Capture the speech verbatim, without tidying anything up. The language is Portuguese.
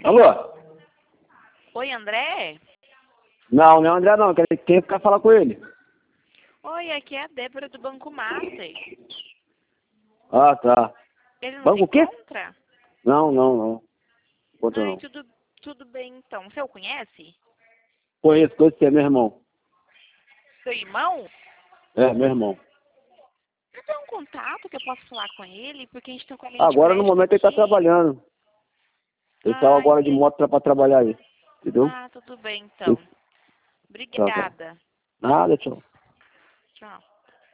Alô? Oi, André? Não, não é o André não, quem quer falar com ele? Oi, aqui é a Débora do Banco Master. Ah, tá. Ele não se Banco o quê? encontra? Não, não, não. Enquanto Ai, não. tudo, tudo bem então. Você o conhece? Conheço, conheço que é meu irmão. Seu irmão? É, meu irmão. Você tem um contato que eu posso falar com ele? Porque a gente tem um cliente Agora no crédito momento ele tá aqui. trabalhando. Ele saiu Ah, agora de entendi. moto pra, pra trabalhar aí. Entendeu? Ah, tudo bem então. Tá, tá. Obrigada. Nada, tchau. Tchau.